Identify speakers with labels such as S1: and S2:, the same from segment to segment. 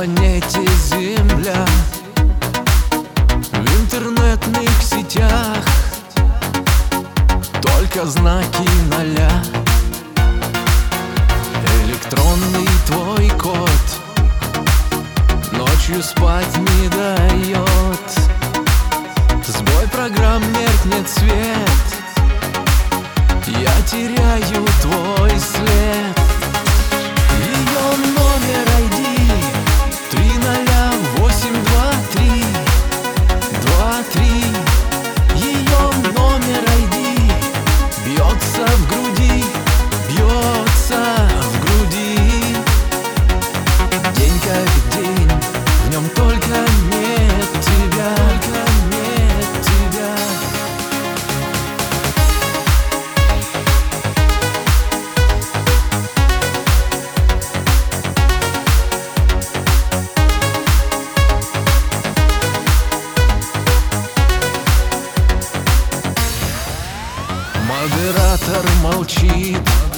S1: планете Земля, в интернетных сетях только знаки ноля. Электронный твой код ночью спать не дает. Сбой программ, меркнет свет, я теряю твой след. Ее номер ID 3082323. Ее номер ID бьется в груди, бьется в груди. День как день, в нем только нет тебя, только нет тебя. Модератор молчит,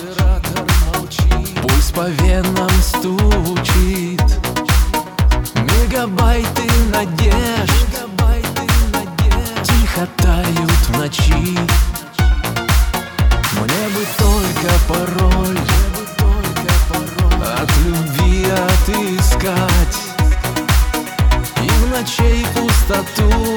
S1: пульс по венам стучит. Мегабайты надежд тихо тают в ночи. Мне бы только пароль от любви отыскать и в ночей пустоту